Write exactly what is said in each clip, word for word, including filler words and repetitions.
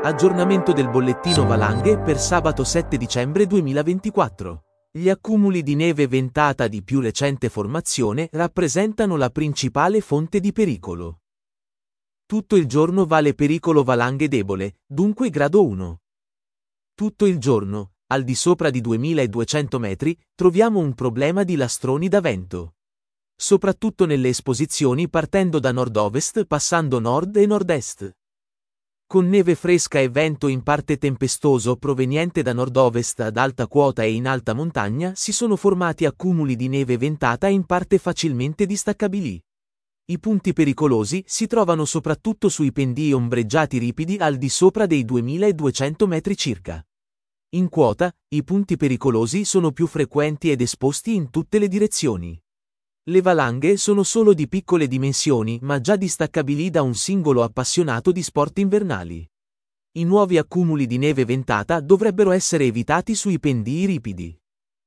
Aggiornamento del bollettino valanghe per sabato sette dicembre duemilaventiquattro. Gli accumuli di neve ventata di più recente formazione rappresentano la principale fonte di pericolo. Tutto il giorno vale pericolo valanghe debole, dunque grado uno. Tutto il giorno, al di sopra di duemiladuecento metri, troviamo un problema di lastroni da vento. Soprattutto nelle esposizioni partendo da nord-ovest passando nord e nord-est. Con neve fresca e vento in parte tempestoso proveniente da nord-ovest ad alta quota e in alta montagna si sono formati accumuli di neve ventata in parte facilmente distaccabili. I punti pericolosi si trovano soprattutto sui pendii ombreggiati ripidi al di sopra dei duemiladuecento metri circa. In quota, i punti pericolosi sono più frequenti ed esposti in tutte le direzioni. Le valanghe sono solo di piccole dimensioni ma già distaccabili da un singolo appassionato di sport invernali. I nuovi accumuli di neve ventata dovrebbero essere evitati sui pendii ripidi.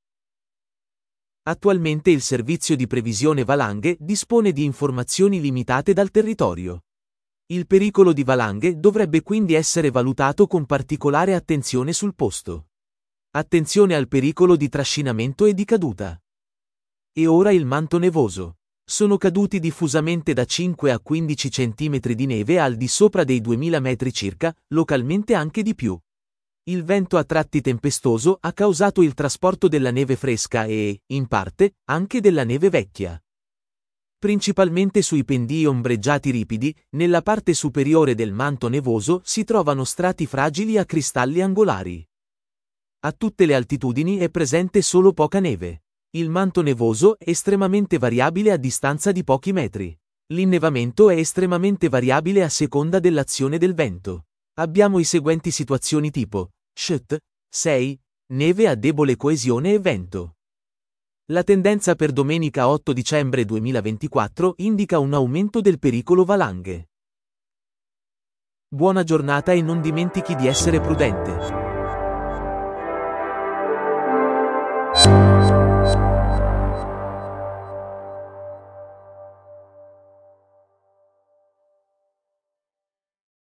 Attualmente il servizio di previsione valanghe dispone di informazioni limitate dal territorio. Il pericolo di valanghe dovrebbe quindi essere valutato con particolare attenzione sul posto. Attenzione al pericolo di trascinamento e di caduta. E ora il manto nevoso. Sono caduti diffusamente da cinque a quindici centimetri di neve al di sopra dei duemila metri circa, localmente anche di più. Il vento a tratti tempestoso ha causato il trasporto della neve fresca e, in parte, anche della neve vecchia. Principalmente sui pendii ombreggiati ripidi, nella parte superiore del manto nevoso si trovano strati fragili a cristalli angolari. A tutte le altitudini è presente solo poca neve. Il manto nevoso è estremamente variabile a distanza di pochi metri. L'innevamento è estremamente variabile a seconda dell'azione del vento. Abbiamo i seguenti situazioni tipo S H T sei, neve a debole coesione e vento. La tendenza per domenica otto dicembre duemilaventiquattro indica un aumento del pericolo valanghe. Buona giornata e non dimentichi di essere prudente.